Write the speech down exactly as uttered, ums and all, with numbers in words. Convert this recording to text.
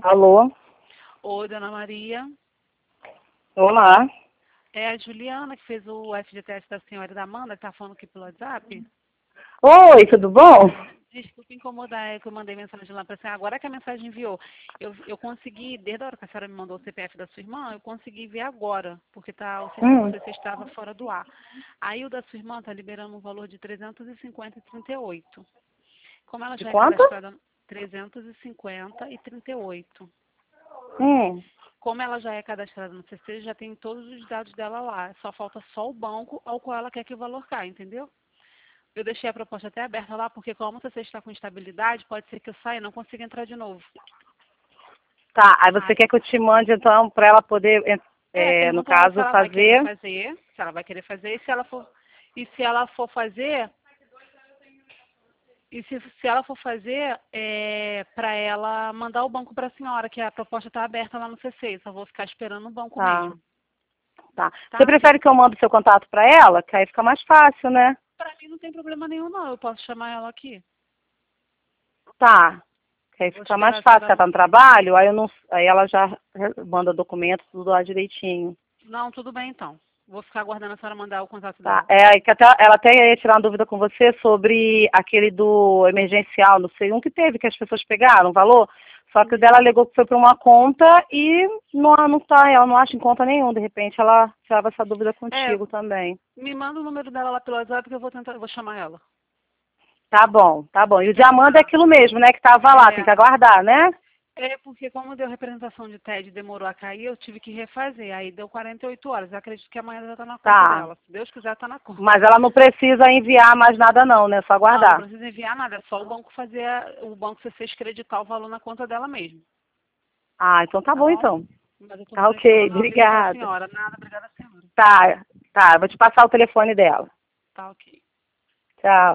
Alô? Oi, dona Maria. Olá. É a Juliana que fez o F G T S da senhora e da Amanda, que tá falando aqui pelo WhatsApp. Oi, tudo bom? Desculpa incomodar, é que eu mandei mensagem lá pra senhora. Agora que a mensagem enviou, eu, eu consegui, desde a hora que a senhora me mandou o C P F da sua irmã, eu consegui ver agora, porque tá, o sistema do Hum, C C estava fora do ar. Aí o da sua irmã tá liberando um valor de trezentos e cinquenta e trinta e oito. Como ela de já é quanto? cadastrada trezentos e cinquenta e trinta e oito. Hum, Como ela já é cadastrada no C C, já tem todos os dados dela lá. Só falta só o banco ao qual ela quer que o valor caia, entendeu? Eu deixei a proposta até aberta lá, porque como o C C está com instabilidade, pode ser que eu saia e não consiga entrar de novo. tá, aí você Ai, quer que eu te mande então para ela poder, é, é, no pergunta ela se caso, ela vai querer fazer? fazer, se ela vai querer fazer, e se ela for, e se ela for fazer, e se, se ela for fazer, é, para ela mandar o banco para a senhora, que a proposta está aberta lá no C C, só vou ficar esperando o banco Tá, mesmo, tá. Você tá? prefere que eu mande o seu contato para ela? Que aí fica mais fácil, né? Para mim não tem problema nenhum não, eu posso chamar ela aqui. Tá. Que aí Vou fica mais esperar a fácil, que senhora. ela tá no trabalho, aí eu não, aí ela já manda documentos, tudo lá direitinho. Não, tudo bem então. Vou ficar aguardando a senhora mandar o contato Tá, dela. é, que até, ela até ia tirar uma dúvida com você sobre aquele do emergencial, não sei, um que teve, que as pessoas pegaram o valor, só que o Uhum. dela alegou que foi para uma conta e não, não tá, ela não acha em conta nenhum, de repente ela tirava essa dúvida É, contigo também. me manda o número dela lá pelo WhatsApp que eu vou tentar, eu vou chamar ela. Tá bom, tá bom. E o de Então Amanda é tá. aquilo mesmo, né, que tava lá, tem É, que aguardar, né? é porque como deu representação de T E D e demorou a cair, eu tive que refazer. Aí deu quarenta e oito horas. Eu acredito que amanhã já tá na conta Tá. dela. Se Deus quiser, tá na conta. Mas ela não precisa enviar mais nada não, né, só Não, não aguardar. precisa enviar nada. É só o banco fazer, a- o banco C C creditar o valor na conta dela mesmo. Ah, então tá Tá bom bom? então. Mas eu tô Tá por aqui ok, dando uma liga pra obrigada. senhora. Nada, obrigada, senhora. Tá, tá, vou te passar o telefone dela. Tá ok. Tchau.